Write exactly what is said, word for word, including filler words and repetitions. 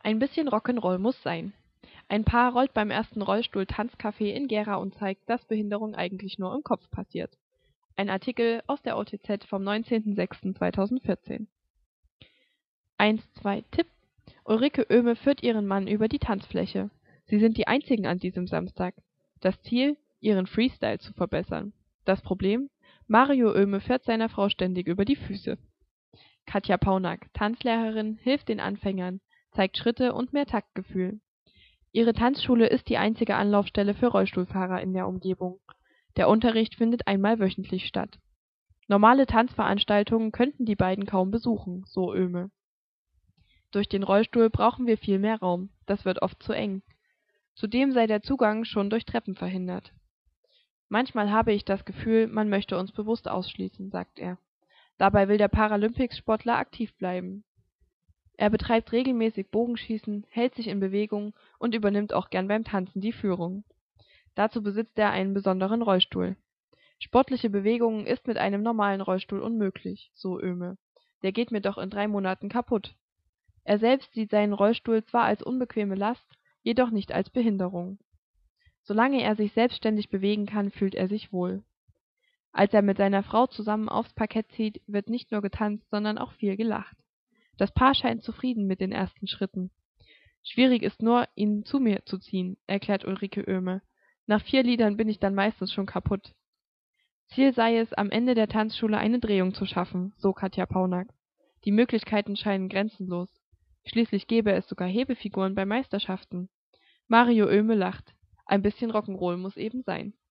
Ein bisschen Rock'n'Roll muss sein. Ein Paar rollt beim ersten Rollstuhl-Tanzcafé in Gera und zeigt, dass Behinderung eigentlich nur im Kopf passiert. Ein Artikel aus der O T Z vom neunzehnten sechsten zweitausendvierzehn. eins, zwei, Tipp: Ulrike Oehme führt ihren Mann über die Tanzfläche. Sie sind die Einzigen an diesem Samstag. Das Ziel: ihren Freestyle zu verbessern. Das Problem: Mario Oehme fährt seiner Frau ständig über die Füße. Katja Paunack, Tanzlehrerin, hilft den Anfängern, zeigt Schritte und mehr Taktgefühl. Ihre Tanzschule ist die einzige Anlaufstelle für Rollstuhlfahrer in der Umgebung. Der Unterricht findet einmal wöchentlich statt. Normale Tanzveranstaltungen könnten die beiden kaum besuchen, so Oehme. Durch den Rollstuhl brauchen wir viel mehr Raum, das wird oft zu eng. Zudem sei der Zugang schon durch Treppen verhindert. Manchmal habe ich das Gefühl, man möchte uns bewusst ausschließen, sagt er. Dabei will der Paralympics-Sportler aktiv bleiben. Er betreibt regelmäßig Bogenschießen, hält sich in Bewegung und übernimmt auch gern beim Tanzen die Führung. Dazu besitzt er einen besonderen Rollstuhl. Sportliche Bewegungen ist mit einem normalen Rollstuhl unmöglich, so Oehme. Der geht mir doch in drei Monaten kaputt. Er selbst sieht seinen Rollstuhl zwar als unbequeme Last, jedoch nicht als Behinderung. Solange er sich selbstständig bewegen kann, fühlt er sich wohl. Als er mit seiner Frau zusammen aufs Parkett zieht, wird nicht nur getanzt, sondern auch viel gelacht. Das Paar scheint zufrieden mit den ersten Schritten. Schwierig ist nur, ihn zu mir zu ziehen, erklärt Ulrike Oehme. Nach vier Liedern bin ich dann meistens schon kaputt. Ziel sei es, am Ende der Tanzschule eine Drehung zu schaffen, so Katja Paunack. Die Möglichkeiten scheinen grenzenlos. Schließlich gäbe es sogar Hebefiguren bei Meisterschaften. Mario Oehme lacht. Ein bisschen Rock'n'Roll muss eben sein.